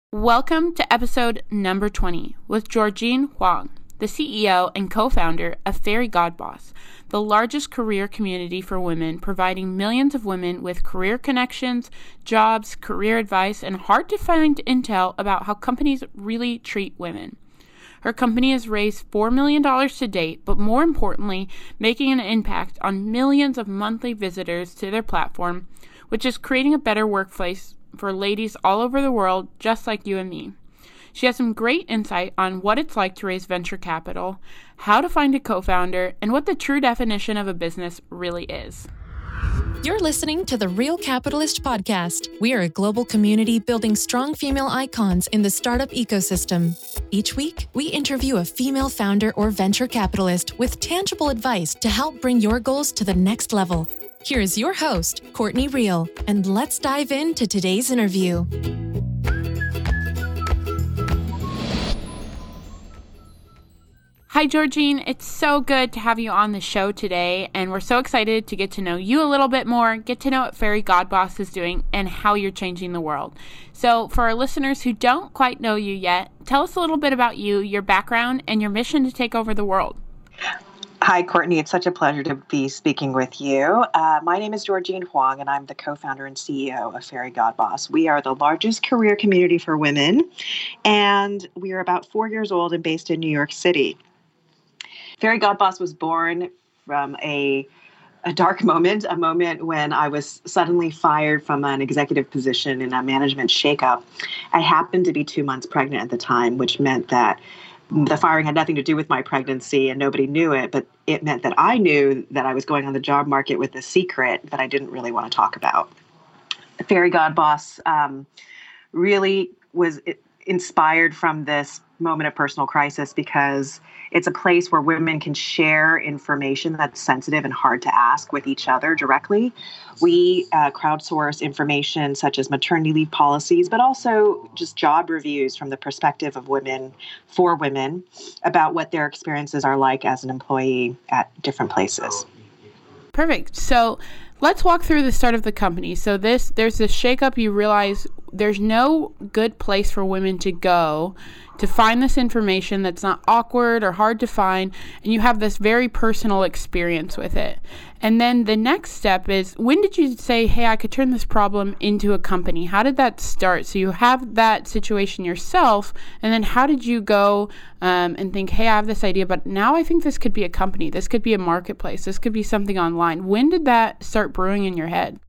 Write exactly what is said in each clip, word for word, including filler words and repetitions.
Welcome to episode number twenty with Georgine Huang, the C E O and co-founder of Fairy God Boss, the largest career community for women, providing millions of women with career connections, jobs, career advice, and hard-to-find intel about how companies really treat women. Her company has raised four million dollars to date, but more importantly, making an impact on millions of monthly visitors to their platform, which is creating a better workplace for ladies all over the world, just like you and me. She has some great insight on what it's like to raise venture capital, how to find a co-founder, and what the true definition of a business really is. You're listening to the Real Capitalist Podcast. We are a global community building strong female icons in the startup ecosystem. Each week, we interview a female founder or venture capitalist with tangible advice to help bring your goals to the next level. Here's your host, Courtney Real, and let's dive into today's interview. Hi, Georgine. It's so good to have you on the show today, and we're so excited to get to know you a little bit more, get to know what Fairy God Boss is doing, and how you're changing the world. So for our listeners who don't quite know you yet, tell us a little bit about you, your background, and your mission to take over the world. Hi, Courtney. It's such a pleasure to be speaking with you. Uh, my name is Georgine Huang, and I'm the co-founder and C E O of Fairy God Boss. We are the largest career community for women, and we are about four years old and based in New York City. Fairy God Boss was born from a, a dark moment, a moment when I was suddenly fired from an executive position in a management shakeup. I happened to be two months pregnant at the time, which meant that the firing had nothing to do with my pregnancy and nobody knew it, but it meant that I knew that I was going on the job market with a secret that I didn't really want to talk about. Fairy God Boss um, really was inspired from this moment of personal crisis because it's a place where women can share information that's sensitive and hard to ask with each other directly. We uh, crowdsource information such as maternity leave policies, but also just job reviews from the perspective of women for women about what their experiences are like as an employee at different places. Perfect. So let's walk through the start of the company. So this, there's this shakeup. You realize there's no good place for women to go to find this information that's not awkward or hard to find, and you have this very personal experience with it. And then the next step is, when did you say, hey, I could turn this problem into a company? How did that start? So you have that situation yourself, and then how did you go um, and think, hey, I have this idea, but now I think this could be a company. This could be a marketplace. This could be something online. When did that start brewing in your head?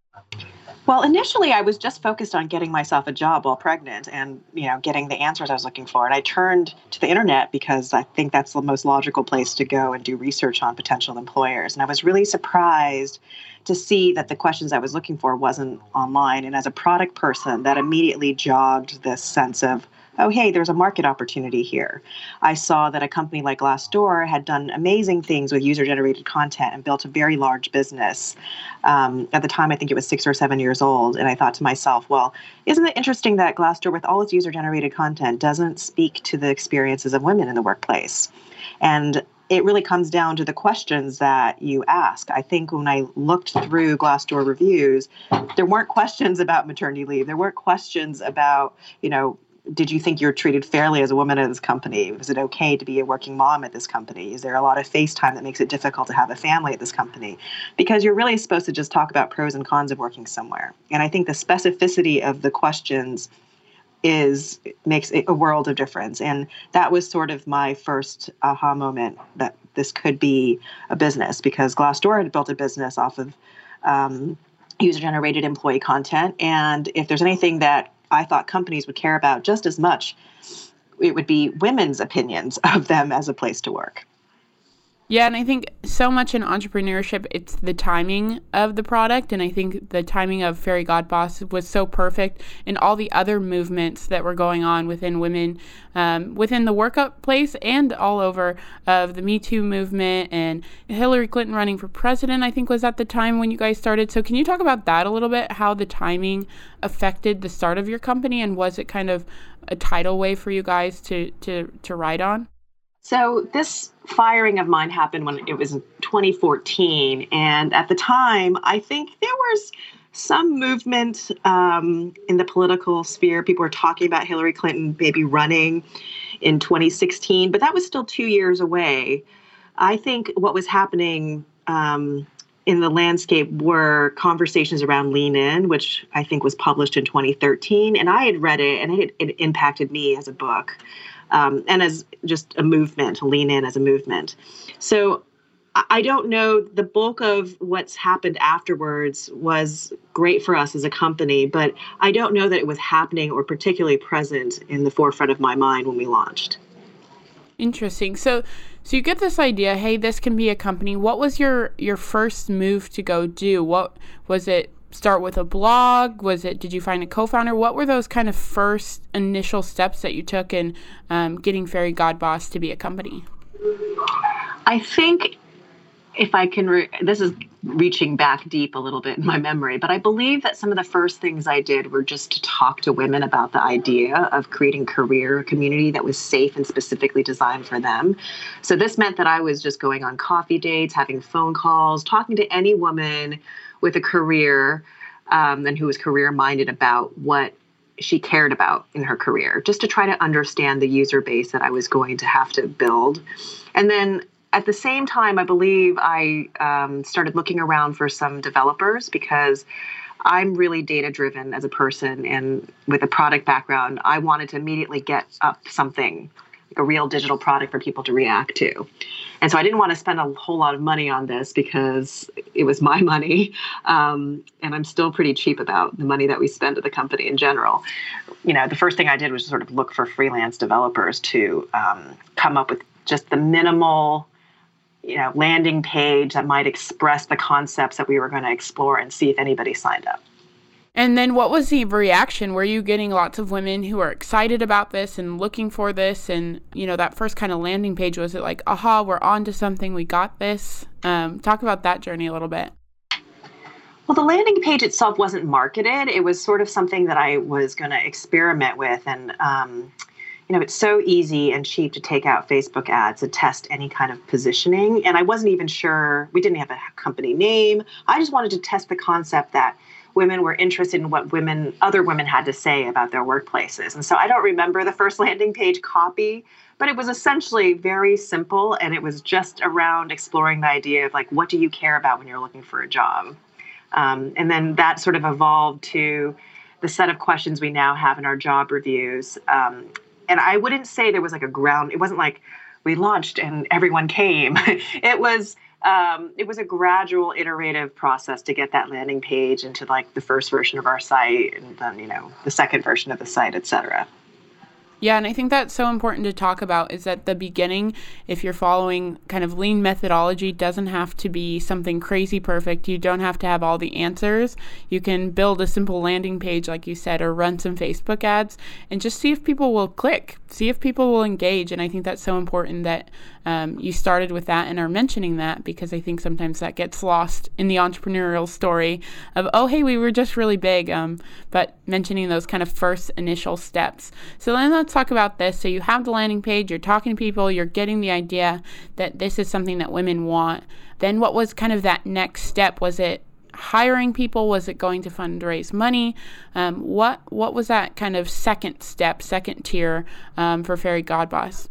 Well, initially, I was just focused on getting myself a job while pregnant and, you know, getting the answers I was looking for. And I turned to the internet because I think that's the most logical place to go and do research on potential employers. And I was really surprised to see that the questions I was looking for wasn't online. And as a product person, that immediately jogged this sense of, oh, hey, there's a market opportunity here. I saw that a company like Glassdoor had done amazing things with user-generated content and built a very large business. Um, at the time, I think it was six or seven years old. And I thought to myself, well, isn't it interesting that Glassdoor, with all its user-generated content, doesn't speak to the experiences of women in the workplace? And it really comes down to the questions that you ask. I think when I looked through Glassdoor reviews, there weren't questions about maternity leave. There weren't questions about, you know, did you think you're treated fairly as a woman at this company? Was it okay to be a working mom at this company? Is there a lot of face time that makes it difficult to have a family at this company? Because you're really supposed to just talk about pros and cons of working somewhere. And I think the specificity of the questions is makes a world of difference. And that was sort of my first aha moment that this could be a business, because Glassdoor had built a business off of um, user-generated employee content. And if there's anything that I thought companies would care about just as much, it would be women's opinions of them as a place to work. Yeah, and I think so much in entrepreneurship, it's the timing of the product. And I think the timing of Fairy God Boss was so perfect in all the other movements that were going on within women, um, within the workplace and all over of the Me Too movement. And Hillary Clinton running for president, I think, was at the time when you guys started. So can you talk about that a little bit, how the timing affected the start of your company? And was it kind of a tidal wave for you guys to, to, to ride on? So this firing of mine happened when it was twenty fourteen. And at the time, I think there was some movement um, in the political sphere. People were talking about Hillary Clinton maybe running in twenty sixteen, but that was still two years away. I think what was happening um, in the landscape were conversations around Lean In, which I think was published in twenty thirteen. And I had read it, and it, it impacted me as a book um, and as just a movement, Lean In as a movement. So I don't know, the bulk of what's happened afterwards was great for us as a company, but I don't know that it was happening or particularly present in the forefront of my mind when we launched. Interesting. So so you get this idea, hey, this can be a company. What was your, your first move to go do? What was it? Start with a blog? Was it, did you find a co-founder? What were those kind of first initial steps that you took in um, getting Fairy Godboss to be a company? I think if I can, re- this is reaching back deep a little bit in my memory, but I believe that some of the first things I did were just to talk to women about the idea of creating a career community that was safe and specifically designed for them. So this meant that I was just going on coffee dates, having phone calls, talking to any woman with a career um, and who was career minded about what she cared about in her career, just to try to understand the user base that I was going to have to build. And then at the same time, I believe I um, started looking around for some developers because I'm really data-driven as a person, and with a product background, I wanted to immediately get up something, like a real digital product for people to react to. And so I didn't want to spend a whole lot of money on this because it was my money, um, and I'm still pretty cheap about the money that we spend at the company in general. You know, the first thing I did was sort of look for freelance developers to um, come up with just the minimal, you know, landing page that might express the concepts that we were going to explore and see if anybody signed up. And then what was the reaction? Were you getting lots of women who are excited about this and looking for this? And, you know, that first kind of landing page, was it like, aha, we're on to something, we got this? Um, talk about that journey a little bit. Well, the landing page itself wasn't marketed. It was sort of something that I was going to experiment with. And, um, you know, it's so easy and cheap to take out Facebook ads to test any kind of positioning. And I wasn't even sure, we didn't have a company name. I just wanted to test the concept that women were interested in what women, other women had to say about their workplaces. And so I don't remember the first landing page copy, but it was essentially very simple. And it was just around exploring the idea of like, what do you care about when you're looking for a job? Um, and then that sort of evolved to the set of questions we now have in our job reviews. Um, And I wouldn't say there was like a ground, it wasn't like we launched and everyone came. It was um, it was a gradual iterative process to get that landing page into like the first version of our site and then, you know, the second version of the site, et cetera. Yeah, and I think that's so important to talk about is at the beginning, if you're following kind of lean methodology, doesn't have to be something crazy perfect. You don't have to have all the answers. You can build a simple landing page, like you said, or run some Facebook ads and just see if people will click, see if people will engage. And I think that's so important that um, you started with that and are mentioning that, because I think sometimes that gets lost in the entrepreneurial story of, oh, hey, we were just really big, um, but mentioning those kind of first initial steps. So then let's talk about this. So you have the landing page, you're talking to people, you're getting the idea that this is something that women want. Then what was kind of that next step? Was it hiring people? Was it going to fundraise money? Um, what what was that kind of second step, second tier um, for Fairy Godboss?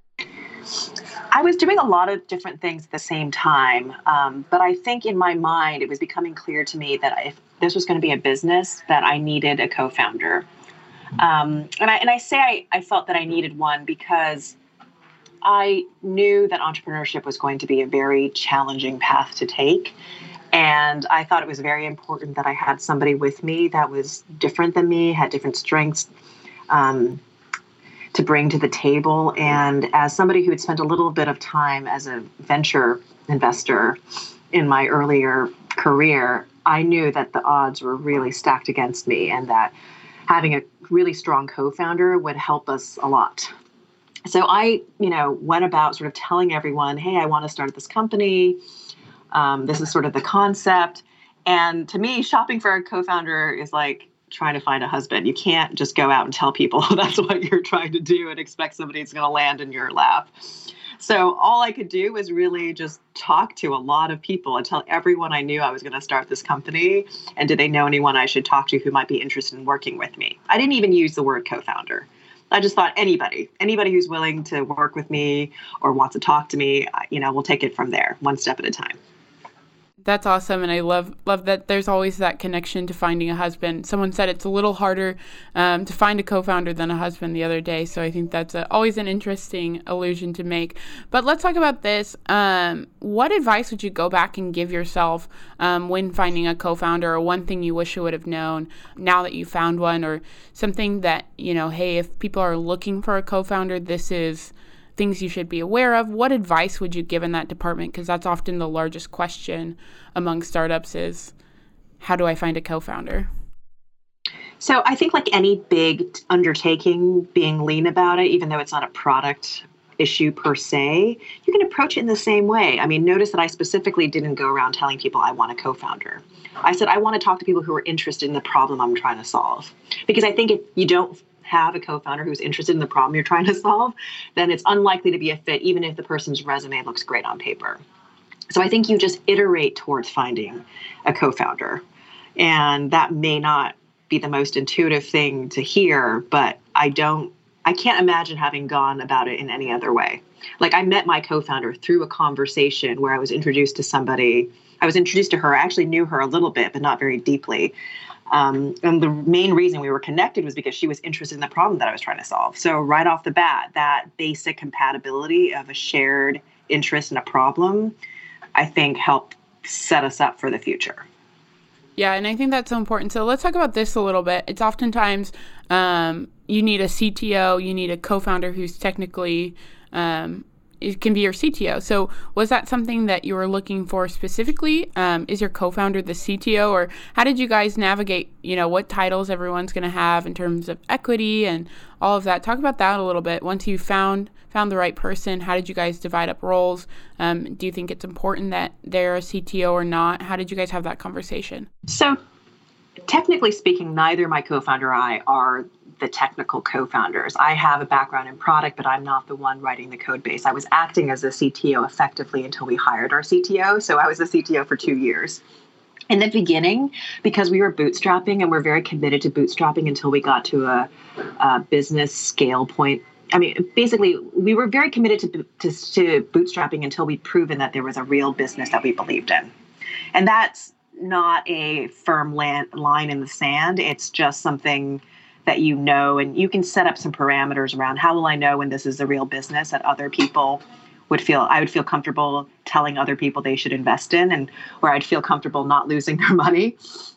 I was doing a lot of different things at the same time, um, but I think in my mind it was becoming clear to me that if this was going to be a business, that I needed a co-founder. Um, and I and I say I, I felt that I needed one because I knew that entrepreneurship was going to be a very challenging path to take. And I thought it was very important that I had somebody with me that was different than me, had different strengths um, to bring to the table. And as somebody who had spent a little bit of time as a venture investor in my earlier career, I knew that the odds were really stacked against me and that having a really strong co-founder would help us a lot. So I, you know, went about sort of telling everyone, hey, I want to start this company. Um, this is sort of the concept. And to me, shopping for a co-founder is like trying to find a husband. You can't just go out and tell people that's what you're trying to do and expect somebody's going to land in your lap. So all I could do was really just talk to a lot of people and tell everyone I knew I was going to start this company. And did they know anyone I should talk to who might be interested in working with me? I didn't even use the word co-founder. I just thought anybody, anybody who's willing to work with me or wants to talk to me, you know, we'll take it from there, one step at a time. That's awesome. And I love love that there's always that connection to finding a husband. Someone said it's a little harder um, to find a co-founder than a husband the other day. So I think that's a, always an interesting allusion to make. But let's talk about this. Um, what advice would you go back and give yourself um, when finding a co-founder, or one thing you wish you would have known now that you found one, or something that, you know, hey, if people are looking for a co-founder, this is things you should be aware of? What advice would you give in that department? Because that's often the largest question among startups is, how do I find a co-founder? So I think like any big undertaking, being lean about it, even though it's not a product issue per se, you can approach it in the same way. I mean, notice that I specifically didn't go around telling people I want a co-founder. I said, I want to talk to people who are interested in the problem I'm trying to solve. Because I think if you don't have a co-founder who's interested in the problem you're trying to solve, then it's unlikely to be a fit, even if the person's resume looks great on paper. So I think you just iterate towards finding a co-founder. And that may not be the most intuitive thing to hear, but I don't, I can't imagine having gone about it in any other way. Like, I met my co-founder through a conversation where I was introduced to somebody. I was introduced to her. I actually knew her a little bit, but not very deeply. Um, and the main reason we were connected was because she was interested in the problem that I was trying to solve. So right off the bat, that basic compatibility of a shared interest in a problem, I think, helped set us up for the future. Yeah, and I think that's so important. So let's talk about this a little bit. It's oftentimes um, you need a C T O, you need a co-founder who's technically um, it can be your C T O. So was that something that you were looking for specifically? Um, is your co-founder the C T O, or how did you guys navigate, you know, what titles everyone's going to have in terms of equity and all of that? Talk about that a little bit. Once you found found the right person, how did you guys divide up roles? Um, do you think it's important that they're a C T O or not? How did you guys have that conversation? So technically speaking, neither my co-founder or I are the technical co-founders. I have a background in product, but I'm not the one writing the code base. I was acting as a C T O effectively until we hired our C T O. So I was a C T O for two years. In the beginning, because we were bootstrapping and we're very committed to bootstrapping until we got to a, a business scale point. I mean, basically, we were very committed to, to, to bootstrapping until we'd proven that there was a real business that we believed in. And that's not a firm land, line in the sand. It's just something that you know, and you can set up some parameters around how will I know when this is a real business that other people would feel, I would feel comfortable telling other people they should invest in, and where I'd feel comfortable not losing their money.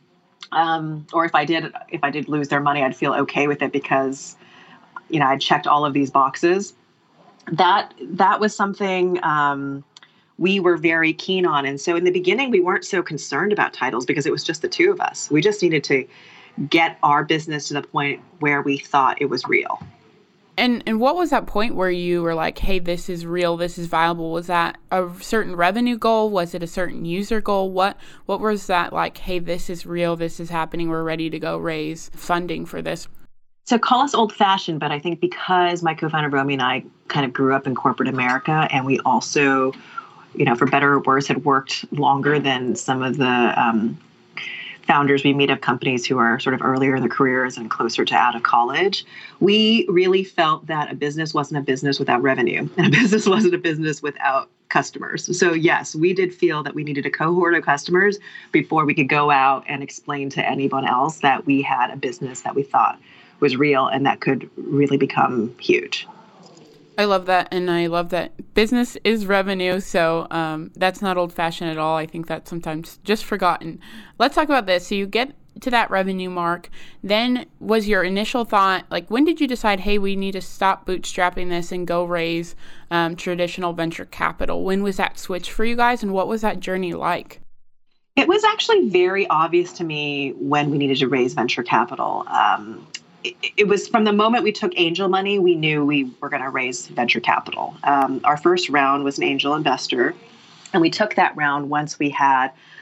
Um, or if I did, if I did lose their money, I'd feel okay with it because, you know, I'd checked all of these boxes. That, that was something um, we were very keen on. And so in the beginning, we weren't so concerned about titles because it was just the two of us. We just needed to get our business to the point where we thought it was real. And and what was that point where you were like, hey, this is real, this is viable? Was that a certain revenue goal? Was it a certain user goal? What what was that like, hey, this is real, this is happening, we're ready to go raise funding for this? So call us old-fashioned, but I think because my co-founder Romy and I kind of grew up in corporate America, and we also, you know, for better or worse, had worked longer than some of the um, founders we meet of companies who are sort of earlier in their careers and closer to out of college, we really felt that a business wasn't a business without revenue, and a business wasn't a business without customers. So yes, we did feel that we needed a cohort of customers before we could go out and explain to anyone else that we had a business that we thought was real and that could really become huge. I love that. And I love that business is revenue. So um, that's not old fashioned at all. I think that's sometimes just forgotten. Let's talk about this. So you get to that revenue mark. Then was your initial thought, like, when did you decide, hey, we need to stop bootstrapping this and go raise um, traditional venture capital? When was that switch for you guys? And what was that journey like? It was actually very obvious to me when we needed to raise venture capital. Um, it, it was from the moment we took angel money, we knew we were going to raise venture capital. Um, our first round was an angel investor, and we took that round once we had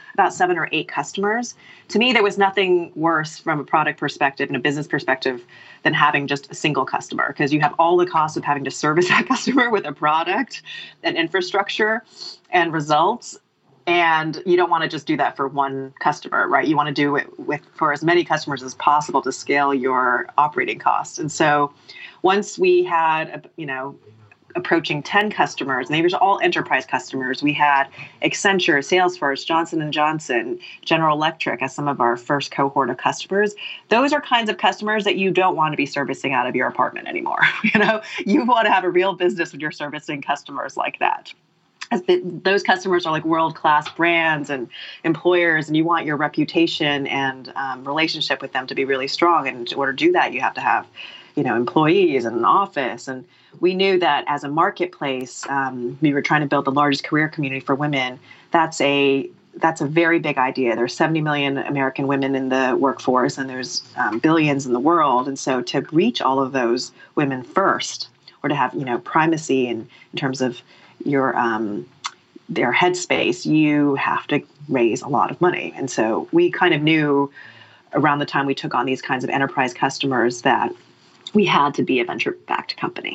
about seven or eight customers. To me, there was nothing worse from a product perspective and a business perspective than having just a single customer, because you have all the costs of having to service that customer with a product and infrastructure and results. And you don't want to just do that for one customer, right? You want to do it with for as many customers as possible to scale your operating costs. And so once we had, you know, approaching ten customers, and they were all enterprise customers. We had Accenture, Salesforce, Johnson and Johnson, General Electric as some of our first cohort of customers. Those are kinds of customers that you don't want to be servicing out of your apartment anymore. You know, you want to have a real business when you're servicing customers like that. As the, those customers are like world-class brands and employers, and you want your reputation and um, relationship with them to be really strong. And in order to do that, you have to have, you know, employees and an office. And we knew that as a marketplace, um, we were trying to build the largest career community for women. That's a that's a very big idea. There's seventy million American women in the workforce, and there's um, billions in the world. And so to reach all of those women first, or to have, you know, primacy in, in terms of your um, their headspace, you have to raise a lot of money. And so we kind of knew around the time we took on these kinds of enterprise customers that we had to be a venture-backed company.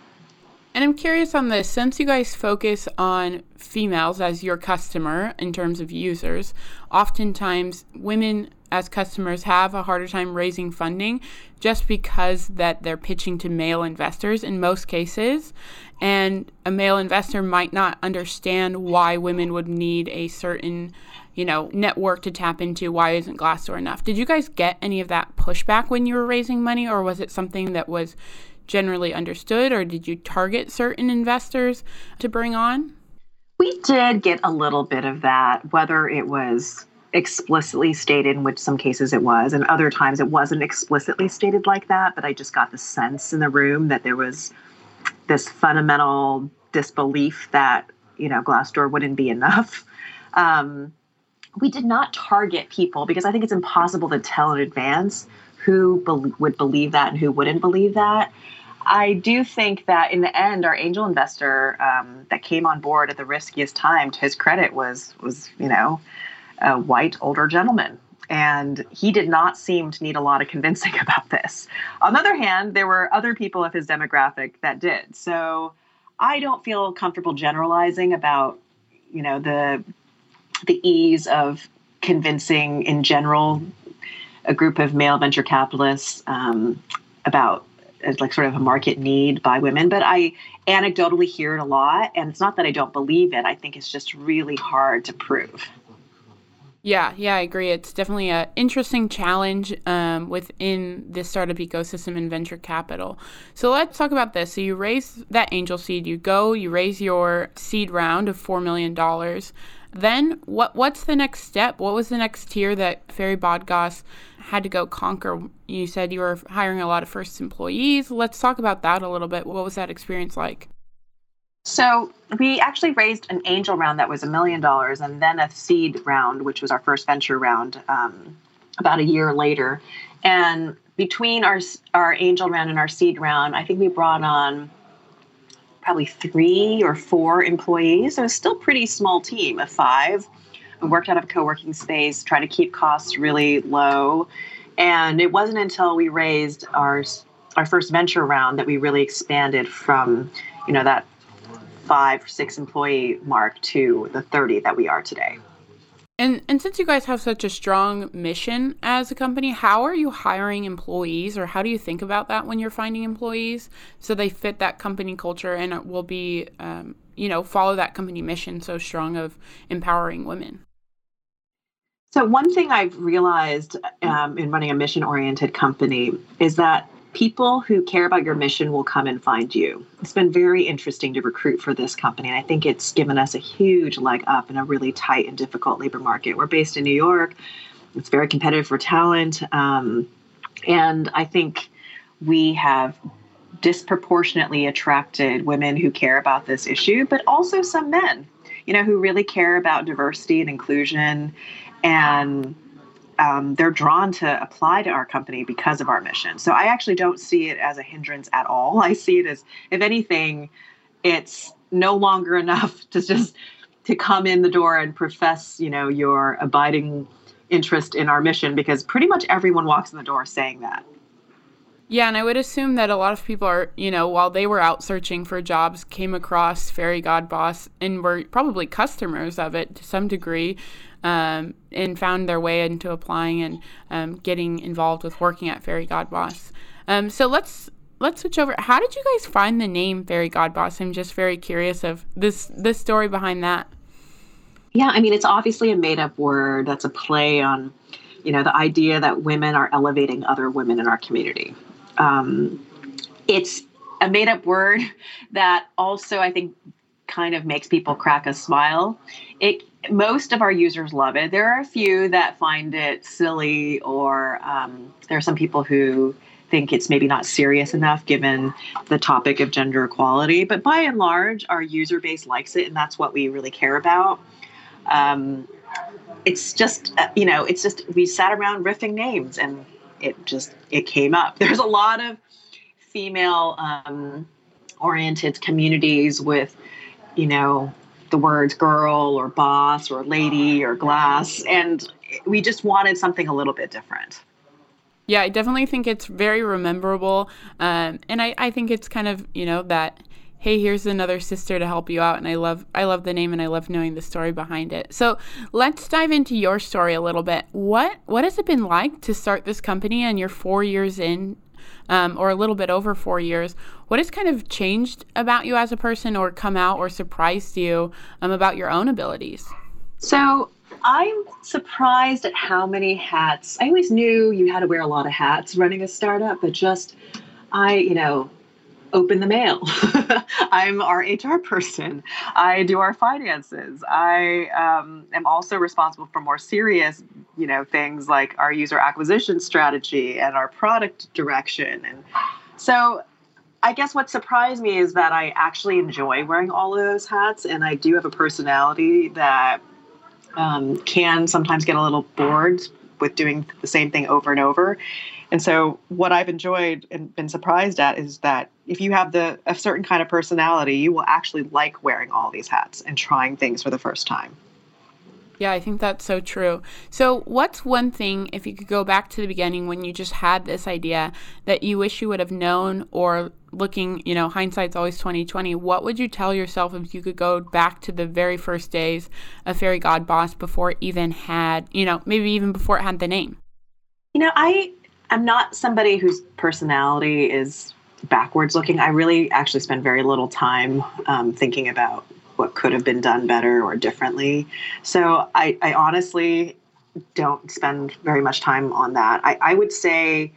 And I'm curious on this, since you guys focus on females as your customer in terms of users, oftentimes women as customers have a harder time raising funding just because that they're pitching to male investors in most cases. And a male investor might not understand why women would need a certain, you know, network to tap into. Why isn't Glassdoor enough? Did you guys get any of that pushback when you were raising money, or was it something that was generally understood, or did you target certain investors to bring on? We did get a little bit of that, whether it was explicitly stated, in which some cases it was, and other times it wasn't explicitly stated like that, but I just got the sense in the room that there was this fundamental disbelief that, you know, Glassdoor wouldn't be enough. Um, we did not target people because I think it's impossible to tell in advance who be- would believe that and who wouldn't believe that. I do think that in the end, our angel investor um, that came on board at the riskiest time, to his credit, was was you know a white older gentleman, and he did not seem to need a lot of convincing about this. On the other hand, there were other people of his demographic that did. So I don't feel comfortable generalizing about you know the the ease of convincing in general a group of male venture capitalists um, about as like sort of a market need by women. But I anecdotally hear it a lot. And it's not that I don't believe it. I think it's just really hard to prove. Yeah, yeah, I agree. It's definitely an interesting challenge um, within the startup ecosystem in venture capital. So let's talk about this. So you raise that angel seed, you go, you raise your seed round of four million dollars. Then what? what's the next step? What was the next tier that Ferry Bodgaas had to go conquer? You said you were hiring a lot of first employees. Let's talk about that a little bit. What was that experience like? So we actually raised an angel round that was a million dollars, and then a seed round, which was our first venture round, um, about a year later. And between our our angel round and our seed round, I think we brought on probably three or four employees. So it was still a pretty small team of five. We worked out of a co-working space, trying to keep costs really low. And it wasn't until we raised our our first venture round that we really expanded from, you know, that five, six employee mark to the thirty that we are today. And and since you guys have such a strong mission as a company, how are you hiring employees, or how do you think about that when you're finding employees so they fit that company culture and it will be, um, you know, follow that company mission so strong of empowering women? So one thing I've realized um, in running a mission-oriented company is that people who care about your mission will come and find you. It's been very interesting to recruit for this company, and I think it's given us a huge leg up in a really tight and difficult labor market. We're based in New York. It's very competitive for talent, um, and I think we have disproportionately attracted women who care about this issue, but also some men, you know, who really care about diversity and inclusion, and Um, they're drawn to apply to our company because of our mission. So I actually don't see it as a hindrance at all. I see it as, if anything, it's no longer enough to just to come in the door and profess, you know, your abiding interest in our mission, because pretty much everyone walks in the door saying that. Yeah, and I would assume that a lot of people are, you know, while they were out searching for jobs, came across Fairy God Boss and were probably customers of it to some degree, um, and found their way into applying and um, getting involved with working at Fairy God Boss. Um, so let's let's switch over. How did you guys find the name Fairy God Boss? I'm just very curious of this this story behind that. Yeah, I mean, it's obviously a made-up word. That's a play on, you know, the idea that women are elevating other women in our community. Um, it's a made-up word that also, I think, kind of makes people crack a smile. It most of our users love it. There are a few that find it silly, or um, there are some people who think it's maybe not serious enough given the topic of gender equality. But by and large, our user base likes it, and that's what we really care about. Um, it's just, uh, you know, it's just, we sat around riffing names, and it just, it came up. There's a lot of female um, oriented communities with, you know, the words girl or boss or lady or glass. And we just wanted something a little bit different. Yeah, I definitely think it's very rememberable. Um, and I, I think it's kind of, you know, that, hey, here's another sister to help you out. And I love I love the name, and I love knowing the story behind it. So let's dive into your story a little bit. What what has it been like to start this company, and you're four years in, um, or a little bit over four years? What has kind of changed about you as a person, or come out or surprised you um, about your own abilities? So I'm surprised at how many hats. I always knew you had to wear a lot of hats running a startup, but just, I, you know, open the mail. I'm our H R person. I do our finances. I um, am also responsible for more serious, you know, things like our user acquisition strategy and our product direction. And so I guess what surprised me is that I actually enjoy wearing all of those hats. And I do have a personality that um, can sometimes get a little bored with doing the same thing over and over. And so what I've enjoyed and been surprised at is that if you have the a certain kind of personality, you will actually like wearing all these hats and trying things for the first time. Yeah, I think that's so true. So what's one thing, if you could go back to the beginning when you just had this idea, that you wish you would have known, or looking, you know, hindsight's always twenty twenty, what would you tell yourself if you could go back to the very first days of Fairy God Boss before it even had, you know, maybe even before it had the name? You know, I I'm not somebody whose personality is backwards looking. I really actually spend very little time um, thinking about what could have been done better or differently. So I, I honestly don't spend very much time on that. I, I would say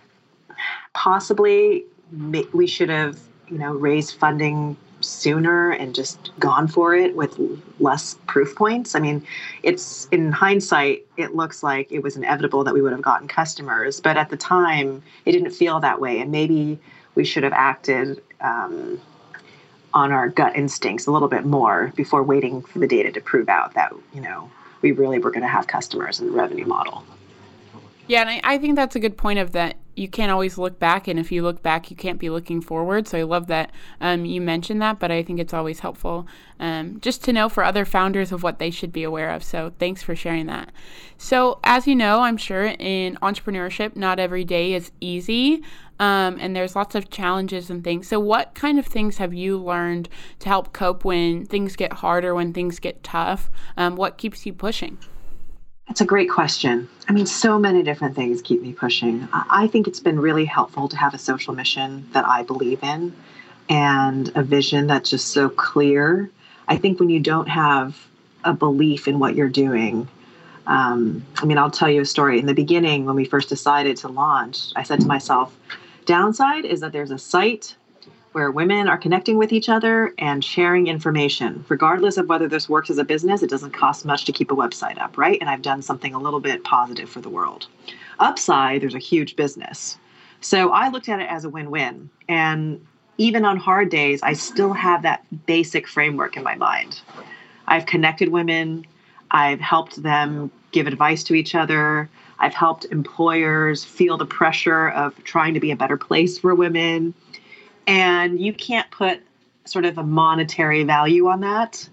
possibly we should have, you know, raised funding sooner and just gone for it with less proof points. I mean, it's in hindsight, it looks like it was inevitable that we would have gotten customers, but at the time it didn't feel that way. And maybe we should have acted um, on our gut instincts a little bit more before waiting for the data to prove out that, you know, we really were going to have customers in the revenue model. Yeah, and I, I think that's a good point of that you can't always look back, and if you look back, you can't be looking forward. So I love that um, you mentioned that, but I think it's always helpful um, just to know for other founders of what they should be aware of. So thanks for sharing that. So as you know, I'm sure in entrepreneurship, not every day is easy, um, and there's lots of challenges and things. So what kind of things have you learned to help cope when things get harder, when things get tough? Um, what keeps you pushing? That's a great question. I mean, so many different things keep me pushing. I think it's been really helpful to have a social mission that I believe in and a vision that's just so clear. I think when you don't have a belief in what you're doing, um, I mean, I'll tell you a story. In the beginning, when we first decided to launch, I said to myself, downside is that there's a site where women are connecting with each other and sharing information. Regardless of whether this works as a business, it doesn't cost much to keep a website up, right? And I've done something a little bit positive for the world. Upside, there's a huge business. So I looked at it as a win-win. And even on hard days, I still have that basic framework in my mind. I've connected women. I've helped them give advice to each other. I've helped employers feel the pressure of trying to be a better place for women. And you can't put sort of a monetary value on that.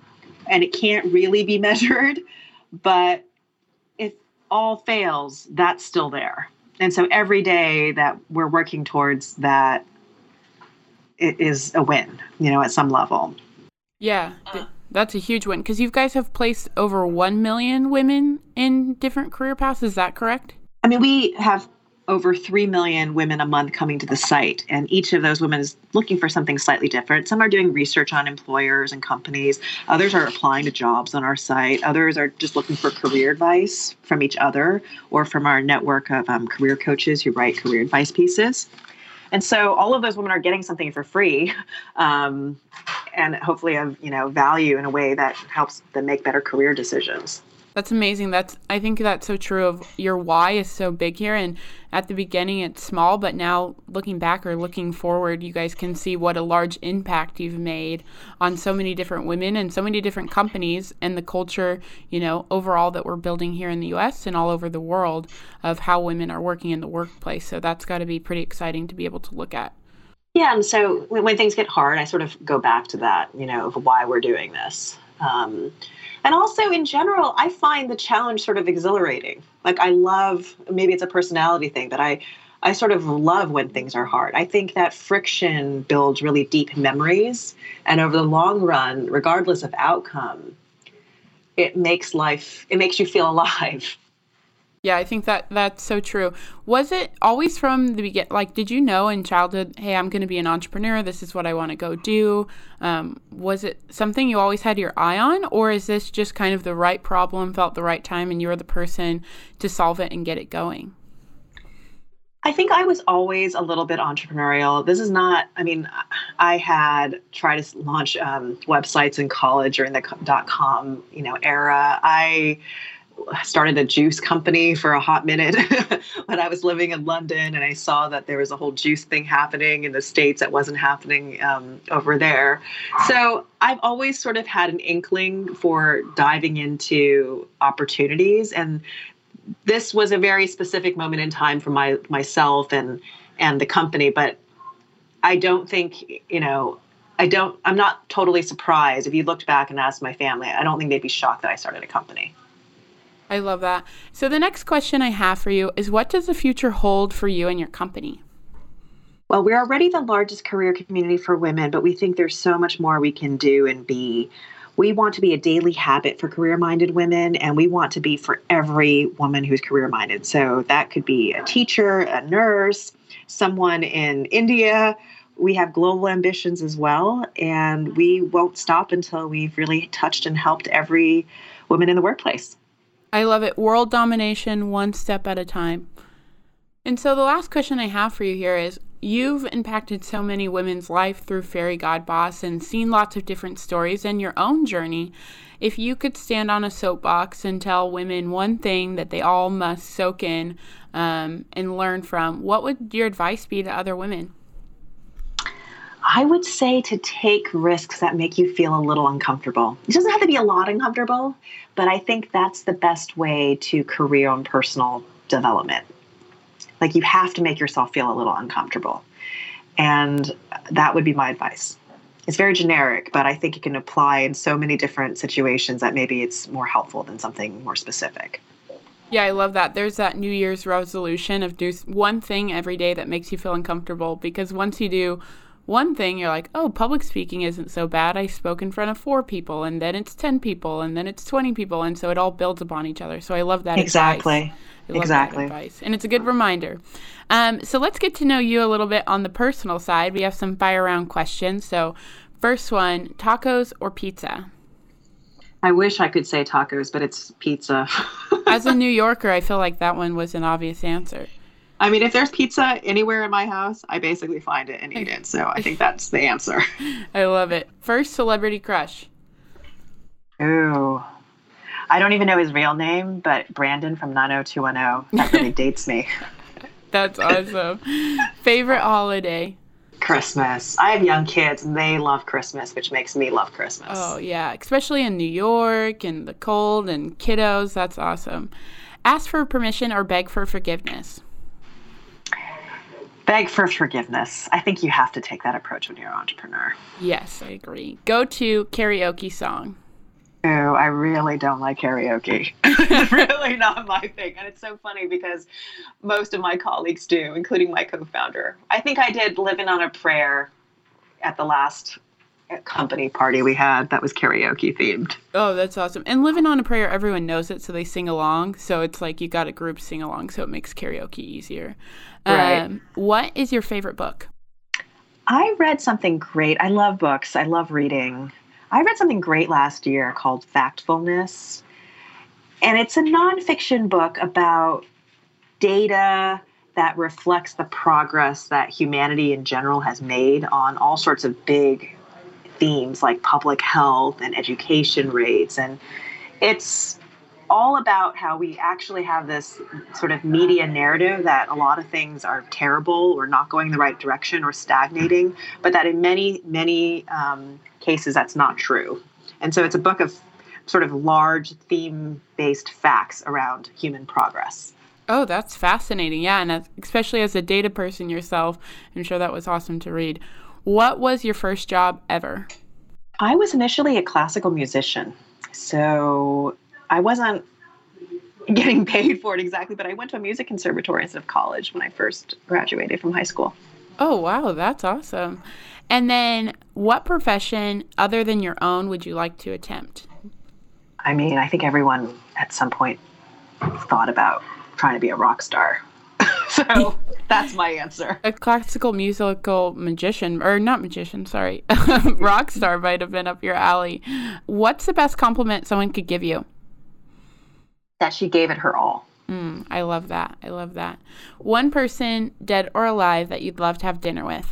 and it can't really be measured, but if all fails, that's still there. And so every day that we're working towards that, it is a win, you know, at some level. Yeah, th- that's a huge win, because you guys have placed over one million women in different career paths. Is that correct? I mean, we have over three million women a month coming to the site, and each of those women is looking for something slightly different. Some are doing research on employers and companies. Others are applying to jobs on our site. Others are just looking for career advice from each other or from our network of um, career coaches who write career advice pieces. And so all of those women are getting something for free, um, and hopefully of, you know, value in a way that helps them make better career decisions. That's amazing. That's I think that's so true. Of your why is so big here, and at the beginning it's small, but now looking back or looking forward, you guys can see what a large impact you've made on so many different women and so many different companies, and the culture, you know, overall that we're building here in the U S and all over the world of how women are working in the workplace. So that's got to be pretty exciting to be able to look at. Yeah, and so when, when things get hard, I sort of go back to that, you know, of why we're doing this. Um, And also, in general, I find the challenge sort of exhilarating. Like, I love, maybe it's a personality thing, but I, I sort of love when things are hard. I think that friction builds really deep memories. And over the long run, regardless of outcome, it makes life, it makes you feel alive. Yeah, I think that that's so true. Was it always from the beginning, like, did you know in childhood, hey, I'm going to be an entrepreneur, this is what I want to go do? Um, was it something you always had your eye on, or is this just kind of the right problem, felt the right time, and you were the person to solve it and get it going? I think I was always a little bit entrepreneurial. This is not, I mean, I had tried to launch um, websites in college during the dot-com, you know, era. I started a juice company for a hot minute when I was living in London, and I saw that there was a whole juice thing happening in the States that wasn't happening um, over there. So I've always sort of had an inkling for diving into opportunities, and this was a very specific moment in time for my myself and and the company. But I don't think, you know, I don't, I'm not totally surprised. If you looked back and asked my family, I don't think they'd be shocked that I started a company. I love that. So the next question I have for you is, what does the future hold for you and your company? Well, we're already the largest career community for women, but we think there's so much more we can do and be. We want to be a daily habit for career-minded women, and we want to be for every woman who's career-minded. So that could be a teacher, a nurse, someone in India. We have global ambitions as well, and we won't stop until we've really touched and helped every woman in the workplace. I love it. World domination, one step at a time. And so the last question I have for you here is, you've impacted so many women's life through Fairy God Boss and seen lots of different stories in your own journey. If you could stand on a soapbox and tell women one thing that they all must soak in um, and learn from, what would your advice be to other women? I would say to take risks that make you feel a little uncomfortable. It doesn't have to be a lot uncomfortable, but I think that's the best way to career and personal development. Like, you have to make yourself feel a little uncomfortable. And that would be my advice. It's very generic, but I think it can apply in so many different situations that maybe it's more helpful than something more specific. Yeah, I love that. There's that New Year's resolution of do one thing every day that makes you feel uncomfortable, because once you do one thing, you're like, oh, public speaking isn't so bad. I spoke in front of four people, and then it's ten people, and then it's twenty people, and so it all builds upon each other. So I love that exactly. advice. I love exactly. that advice. And it's a good reminder. Um, so let's get to know you a little bit on the personal side. We have some fire round questions. So first one, tacos or pizza? I wish I could say tacos, but it's pizza. As a New Yorker, I feel like that one was an obvious answer. I mean, if there's pizza anywhere in my house, I basically find it and eat it. So I think that's the answer. I love it. First celebrity crush? Ooh. I don't even know his real name, but Brandon from nine oh two one oh. That really dates me. That's awesome. Favorite holiday? Christmas. I have young kids, and they love Christmas, which makes me love Christmas. Oh, yeah. Especially in New York and the cold and kiddos. That's awesome. Ask for permission or beg for forgiveness? Beg for forgiveness. I think you have to take that approach when you're an entrepreneur. Yes, I agree. Go to karaoke song? Oh, I really don't like karaoke. It's really not my thing. And it's so funny because most of my colleagues do, including my co-founder. I think I did Living on a Prayer at the last company party we had that was karaoke themed. Oh, that's awesome. And Living on a Prayer, everyone knows it, so they sing along. So it's like you got a group sing along, so it makes karaoke easier. Right. Um, what is your favorite book? I read something great. I love books. I love reading. I read something great last year called Factfulness. And it's a nonfiction book about data that reflects the progress that humanity in general has made on all sorts of big themes like public health and education rates. And it's all about how we actually have this sort of media narrative that a lot of things are terrible or not going in the right direction or stagnating, but that in many, many um, cases that's not true. And so it's a book of sort of large theme-based facts around human progress. Oh, that's fascinating. Yeah, and as, especially as a data person yourself, I'm sure that was awesome to read. What was your first job ever? I was initially a classical musician, so I wasn't getting paid for it exactly, but I went to a music conservatory instead of college when I first graduated from high school. Oh, wow, that's awesome. And then what profession other than your own would you like to attempt? I mean, I think everyone at some point thought about trying to be a rock star. So that's my answer. A classical musical magician, or not magician, sorry, rock star might have been up your alley. What's the best compliment someone could give you? That she gave it her all. Mm, I love that. I love that. One person, dead or alive, that you'd love to have dinner with?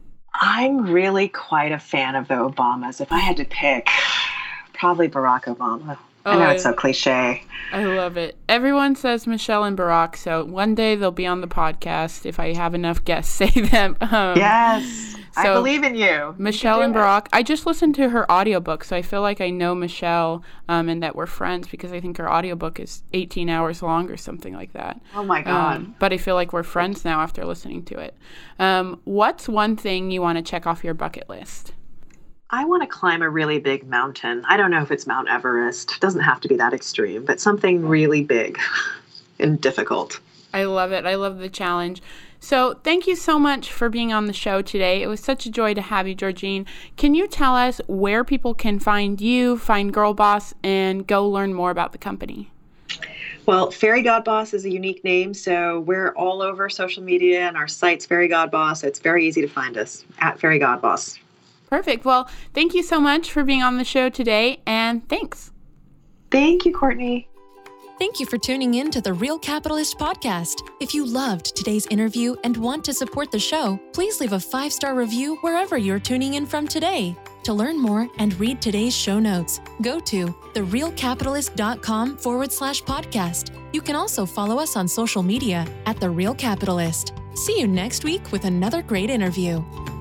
I'm really quite a fan of the Obamas. If I had to pick, probably Barack Obama. Oh, I know I, it's so cliche. I love it. Everyone says Michelle and Barack, so one day they'll be on the podcast if I have enough guests say them. Um, yes, so I believe in you. Michelle you and it. Barack. I just listened to her audiobook, so I feel like I know Michelle um, and that we're friends because I think her audiobook is eighteen hours long or something like that. Oh, my God. Um, but I feel like we're friends now after listening to it. Um, what's one thing you want to check off your bucket list? I want to climb a really big mountain. I don't know if it's Mount Everest. It doesn't have to be that extreme, but something really big and difficult. I love it. I love the challenge. So thank you so much for being on the show today. It was such a joy to have you, Georgine. Can you tell us where people can find you, find Girl Boss, and go learn more about the company? Well, Fairy God Boss is a unique name, so we're all over social media, and our site's Fairy God Boss. It's very easy to find us at Fairy God Boss. Perfect. Well, thank you so much for being on the show today, and thanks. Thank you, Courtney. Thank you for tuning in to the Real Capitalist Podcast. If you loved today's interview and want to support the show, please leave a five-star review wherever you're tuning in from today. To learn more and read today's show notes, go to therealcapitalist.com forward slash podcast. You can also follow us on social media at The Real Capitalist. See you next week with another great interview.